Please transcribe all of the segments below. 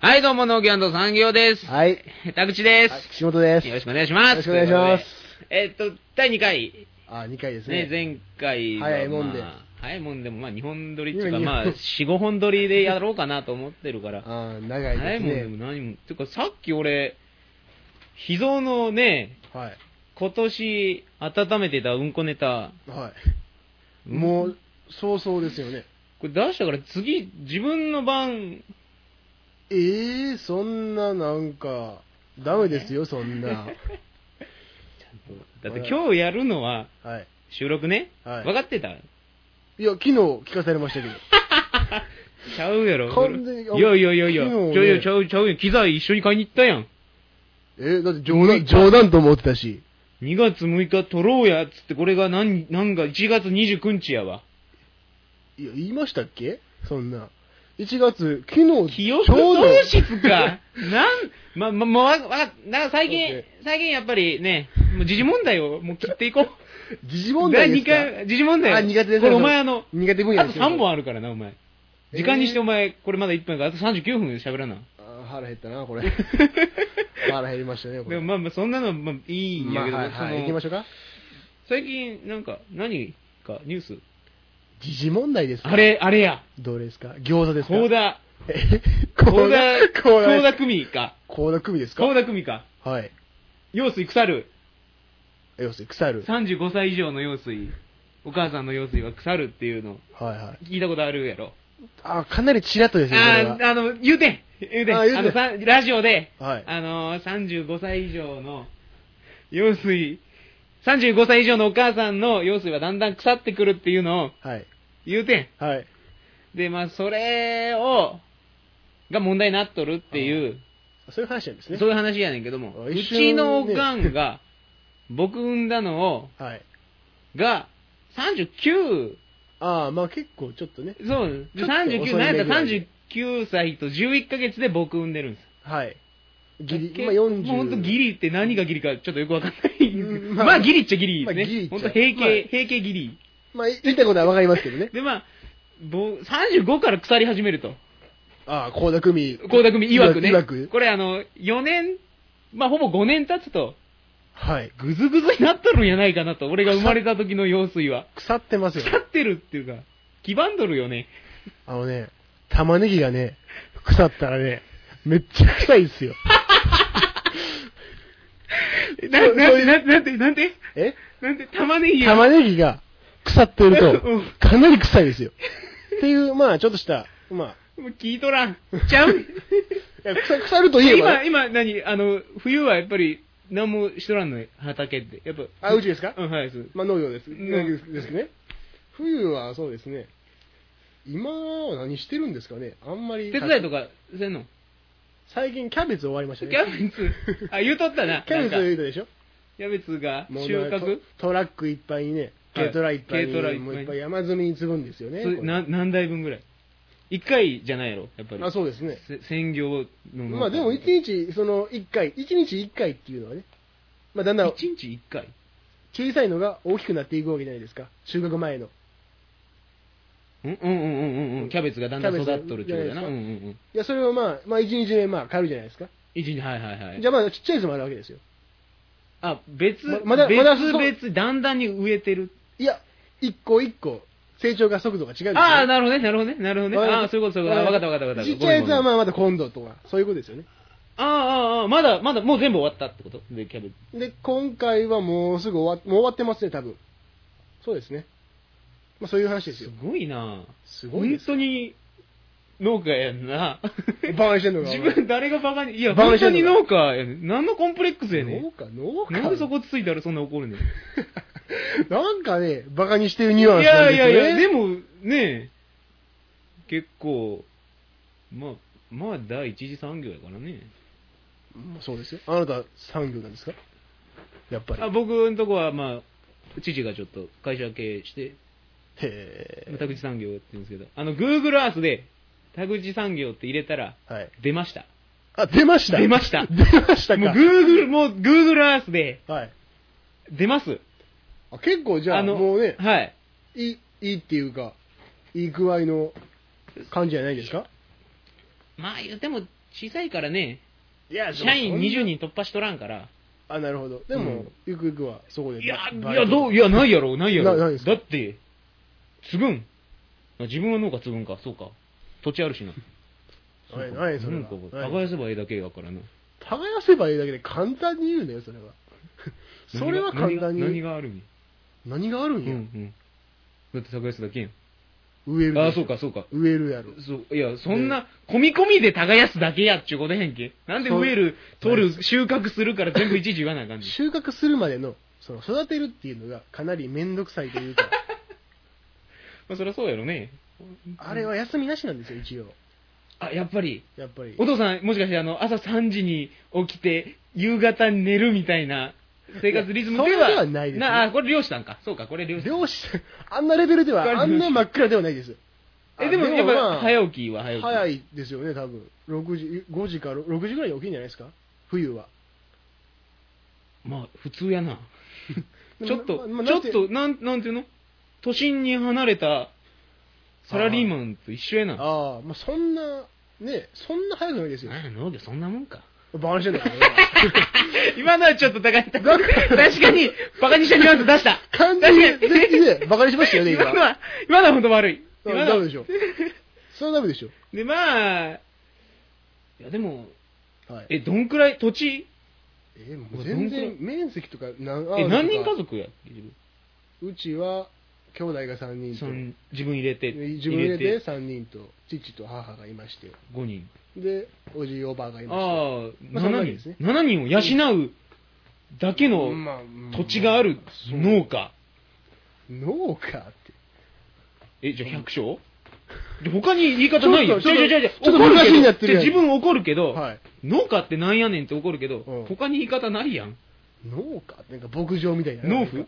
はい、どうも、農業&産業です。 はい。 田口です。 岸本です。 よろしくお願いします。 よろしくお願いします。 第2回。 2回ですね。 前回は、 早いもんで。 早いもんでも、2本撮りっていうか、4、5本撮りでやろうかなと思ってるから。 長いですね。 早いもんでも何も。てか、さっき俺、秘蔵のね、今年温めてたうんこネタ。 もう、早々ですよね。 これ出したから次、自分の番。 そんななんか、ダメですよ、そんな。 だって今日やるのは、収録ね、分かってた？ いや、昨日聞かされましたけど。 ちゃうやろ。 完全に。 いや、ちゃうよ。機材一緒に買いに行ったやん。 だって冗談と思ってたし。 2月6日撮ろうやっつって、これがなんか1月29日やわ。 いや、言いましたっけそんな。1月、昨日、 記憶喪失か。最近やっぱりね、もう時事問題をもう切っていこう。 時事問題ですか？ 時事問題。 苦手です。 これお前苦手分野あと3本あるからな、お前。時間にしてお前、これまだ1分からあと39分喋らな。 腹減ったな、これ。腹減りましたね、これ。 でもそんなの、いいんやけど、 行きましょうか。 最近、なんか、何かニュース時事問題ですか？ あれや。 どれですか？餃子ですか？ 幸田組か。 幸田組ですか？ 幸田組か。 はい。 用水腐る。 用水腐る。 35歳以上の用水。お母さんの用水は腐るっていうの。聞いたことあるやろ。 かなりちらっとですね。 言うてラジオで、35歳以上の用水、35歳以上のお母さんの用水はだんだん腐ってくるっていうのを、言うてん。で、それが問題になっとるっていう、 そういう話なんですね。 そういう話やねんけども、うちのおかんが、僕産んだのを、が、39。 結構ちょっとね。 そう。39、なんやったら39歳と11ヶ月で僕産んでるんです。 ギリ、40。 もうほんとギリって何がギリかちょっとよくわかんない。ギリっちゃギリですね。ほんと平形ギリ。 言ったことはわかりますけどね。 で、35から腐り始めると。 幸田組曰くね。これ4年、ほぼ5年経つと、ぐずぐずになっとるんやないかなと。俺が生まれた時の用水は。 腐ってますよ。 腐ってるっていうか、黄ばんどるよね。 玉ねぎがね、腐ったらね、めっちゃ臭いですよ。 なんて玉ねぎが腐ってると、かなり臭いですよ。っていう、ちょっとした、 もう聞いとらん。ちゃう腐るといえば。 今、冬はやっぱり、何もしとらんの畑って。やっぱ。 うちですか？ はい。 農業です。ですね。冬はそうですね。今は何してるんですかね？あんまり。 手伝いとかせんの？ 最近キャベツ終わりましたね。 キャベツ言うとったな。 キャベツ言うたでしょ？ キャベツが収穫？ トラックいっぱいにね、軽トラいっぱいに、もういっぱい山積みに積むんですよね。 何台分ぐらい？1回じゃないやろ、やっぱり。 そうですね。 専業の。 でも1日1回っていうのはね、だんだん。 1日1回小さいのが大きくなっていくわけじゃないですか。収穫前の。 キャベツがだんだん育っとるってことだな。いや、それを1日目刈るじゃないですか。 1日、はい。 じゃあちっちゃいやつもあるわけですよ。 別々、だんだんに植えてる。 いや、一個一個、成長が速度が違うんですよ。 なるほどね。そういうこと。わかった。 ちっちゃいやつはまだ今度とか、そういうことですよね。 まだ、もう全部終わったってことで、キャベツ。 で、今回はもうすぐもう終わってますね、多分。そうですね。そういう話ですよ。 すごいな。 すごいです。 本当に農家やんな。 バカにしてんのか。 自分、誰がバカに、いや、本当に農家やねん。何のコンプレックスやねん。 農家なんでそこついたらそんな怒るねん。 なんかね、バカにしてるニュアンスなんですよね。 いや、でも、ね、結構、第一次産業やからね。 そうですよ。あなた産業なんですか？やっぱり。 僕のとこは、父がちょっと会社経営して、田口産業って言うんですけど、Google Earth で、田口産業って入れたら、出ました。 出ましたか。 もう Google Earth で、出ます。 結構じゃあ、もうね、いいっていうか、いい具合の感じじゃないですか？ 言っても、 小さいからね、 いや、 社員20人突破しとらんから。 あ、なるほど。でも、ゆくゆくはそこで。 いや、ないやろ。だって、継ぐん。自分は農家継ぐんか、そうか。土地あるしな。 何それは。 耕せばいいだけやからな。 耕せばいいだけで簡単に言うねよ、それは。それは簡単に。 何があるんや。 何があるんや。 だって耕すだけやん。 植える。 あ、そうか。 植えるやろ。 そう。いや、そんな、込みで耕すだけやっちゅうことへんけ。なんで植える、取る、収穫するから全部いちいち言わなあかんねん。 収穫するまでの、育てるっていうのがかなりめんどくさいというか。 まあ、そりゃそうやろね。 あれは休みなしなんですよ、一応。 あ、やっぱり。お父さん、もしかして朝3時に起きて、夕方に寝るみたいな生活リズムでは。 それではないです、ね。 これ漁師さんか。そうか、これ漁師さん。 漁師さん、あんなレベルでは、あんな真っ暗ではないです。 でもやっぱ早起きは早起き。 早いですよね、多分。5時か6時ぐらいに起きるんじゃないですか、冬は。 まあ、普通やな。ちょっと、なんていうの、都心に離れたサラリーマンと一緒やな。 ああ、まあそんな早くないですよ。 農業そんなもんか。 バカにしてんのかな今のはちょっと高い。確かに、バカにしたニュアンス出した。 完全に、バカにしましたよね、今のは本当悪い。 ダメでしょ。それはダメでしょ。 で、まあ、いやでも、どんくらい、土地もう全然、面積とか、 何人家族や？ うちは、兄弟が3人と。 自分入れて 3人と、父と母がいまして。 5人。 で、おじおばがいまして。7人ですね。7人を養うだけの土地がある農家。 農家って。 じゃあ100姓他に言い方ないよ。 ちょっと難しいんやってるやん。 自分怒るけど、農家ってなんやねんって怒るけど、他に言い方ないやん。 農家なんか牧場みたいな。 農夫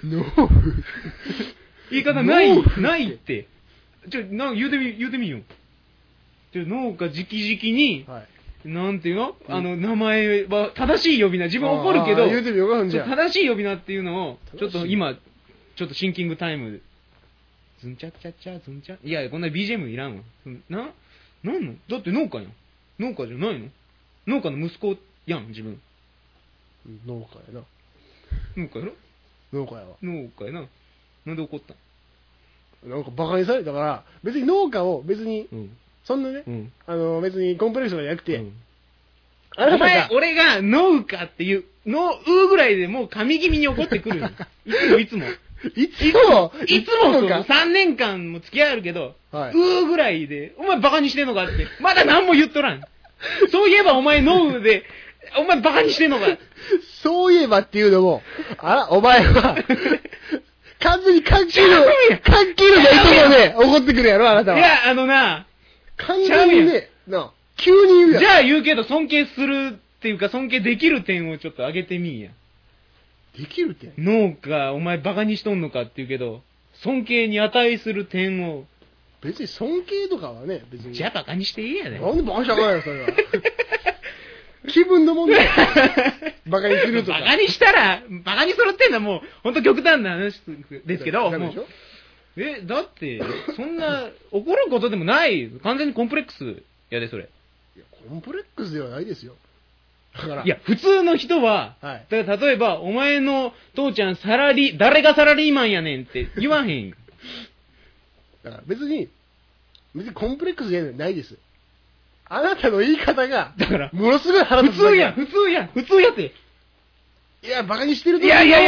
言い方ないって。言うてみよ。農家直々に、なんていうの名前は、正しい呼び名、自分怒るけど、正しい呼び名っていうのを、ちょっと今、ちょっとシンキングタイムで、ズンチャッチャッチャ、ズンチャ。いや、こんな BGM いらんわ。なんのだって農家やん。農家じゃないの？農家の息子やん、自分。 農家やな。 農家やろ？ 農家やわ。 農家やな。なんで怒ったん？なんかバカにされたから、別に農家を別に、そんなね、別にコンプレックスとかじゃなくて、 お前、俺が農家っていう、うぐらいでもう神気味に怒ってくる。いつも。3年間も付き合えるけど、ぐらいで、お前バカにしてんのかって、まだ何も言っとらん。そういえばお前農で、お前バカにしてんのか。 そういえばっていうのも、お前は、完全に関係のないところで怒ってくるやろ、あなたは。 いや、 完全にね、急に言うやん。 じゃあ言うけど、尊敬するっていうか、尊敬できる点をちょっと上げてみいや。 できる点？ 農家、お前バカにしとんのかって言うけど、尊敬に値する点を。 別に尊敬とかはね、別に。 じゃあバカにしていいやね。 なんでバカにしたかないよ、それは。気分の問題。バカにするとか。 バカにしたら、バカにするってんのはもう、ほんと極端な話ですけど、だって、そんな、怒ることでもない。完全にコンプレックスやで、それ。 いや、コンプレックスではないですよ。だから。 いや、普通の人は、だから例えば、お前の父ちゃん誰がサラリーマンやねんって言わへんよ。 だから別にコンプレックスじゃないです。あなたの言い方が、 だから、 ものすごい腹立つ。 普通やって。 いや、バカにしてるといや、 聞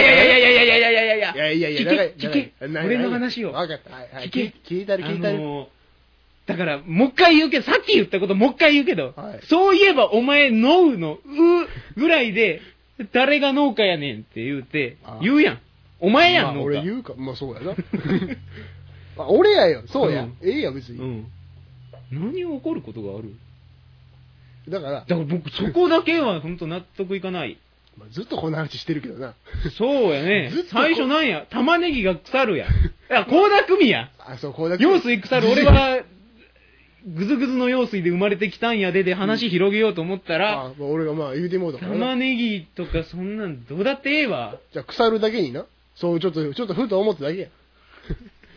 け、俺の話を。 分かった。聞いたる。 だから、もう一回言うけど、さっき言ったこともう一回言うけど、そういえばお前、農の、ぐらいで、誰が農家やねんって言うやん。お前やん、農家。 俺言うか。まあそうやな。俺やよ。そうや。ええや、別に。 何を怒ることがある？ だから僕、そこだけは本当納得いかない。 ずっとこんな話してるけどな。 そうやね。最初なんや。玉ねぎが腐るや。いや、倖田來未や。 そう、倖田來未。 用水腐る。俺は、ぐずぐずの用水で生まれてきたんやで話広げようと思ったら、 俺が言うてもうたからな。 玉ねぎとかそんなんどうだってええわ。 じゃあ腐るだけにな。そう、ちょっとふと思っただけや。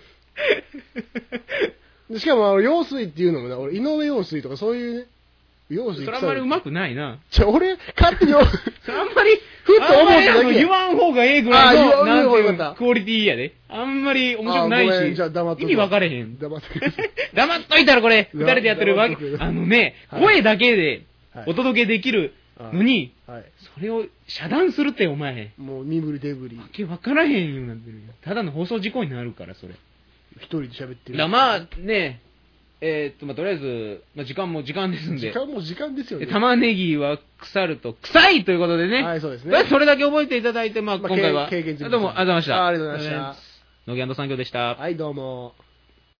しかも、用水っていうのもな、俺、井上陽水とかそういうね、 用水それあんまりうまくないな。 俺、勝手に、 それあんまり、 ふっと思ってだけ。 言わん方がええぐらいの、 なんていうクオリティやで。あんまり面白くないし、 じゃあ黙っと意味分かれへん。 黙っといたらこれ、二人でやってるわけ、声だけでお届けできるのに、それを遮断するって、お前。 もう身振り手振り。 わけ分からへんようになってるよ。ただの放送事故になるから、それ。 一人で喋ってる。 まあね、とりあえず、時間も時間ですんで。 時間も時間ですよね。 玉ねぎは腐ると臭いということでね。 はい、そうですね。 それだけ覚えていただいて、今回は。 経験値どうもありがとうございました。 ありがとうございました。 野木&産業でした。 はい、どうも。